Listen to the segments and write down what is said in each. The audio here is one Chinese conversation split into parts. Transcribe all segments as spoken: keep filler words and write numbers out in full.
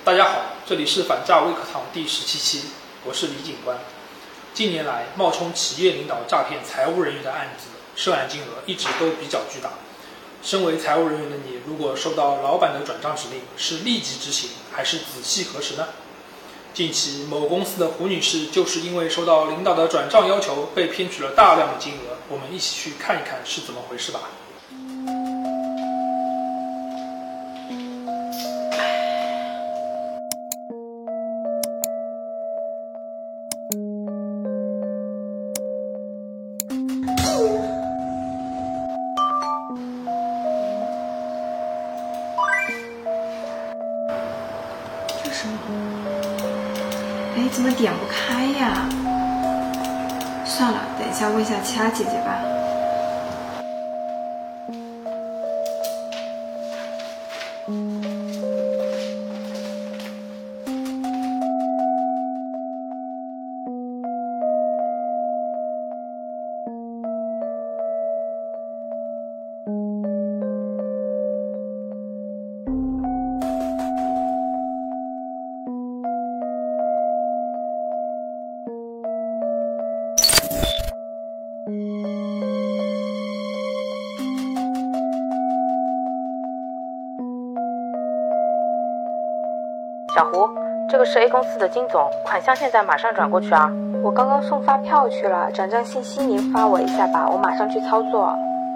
大家好，这里是反诈微课堂第十七期，我是李警官。近年来，冒充企业领导诈骗财务人员的案子涉案金额一直都比较巨大。身为财务人员的你，如果收到老板的转账指令，是立即执行还是仔细核实呢？近期，某公司的胡女士就是因为收到领导的转账要求，被骗取了大量的金额。我们一起去看一看是怎么回事吧。 这什么？哎，怎么点不开呀？算了，等一下问一下其他姐姐吧。 小胡，这个是 A 公司的金总，款项现在马上转过去啊！ 我刚刚送发票去了，转账信息您发我一下吧，我马上去操作。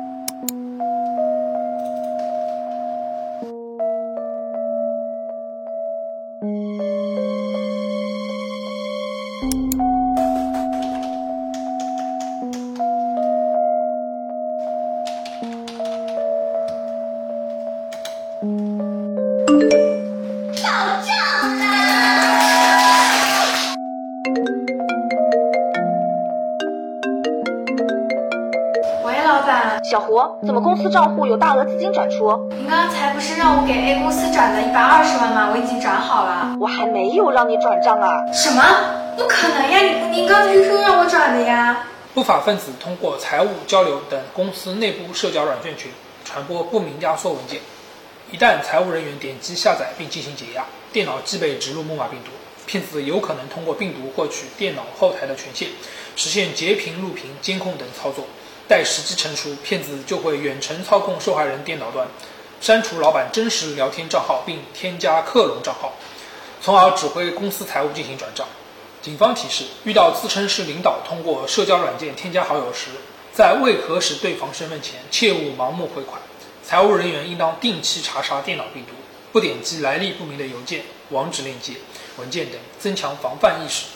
小胡，怎么公司账户有大额资金转出？ 您刚才不是让我给 A 公司转了一百二十万吗？我已经转好了。 我还没有让你转账啊！ 什么？不可能呀！您您刚才说让我转的呀。 不法分子通过财务交流等公司内部社交软件群传播不明压缩文件，一旦财务人员点击下载并进行解压，电脑即被植入木马病毒。骗子有可能通过病毒获取电脑后台的权限，实现截屏、录屏、监控等操作。待时机成熟，骗子就会远程操控受害人电脑端，删除老板真实聊天账号并添加克隆账号，从而指挥公司财务进行转账。警方提示，遇到自称是领导通过社交软件添加好友时，在未核实对方身份前，切勿盲目汇款。财务人员应当定期查杀电脑病毒，不点击来历不明的邮件、网址链接、文件等，增强防范意识。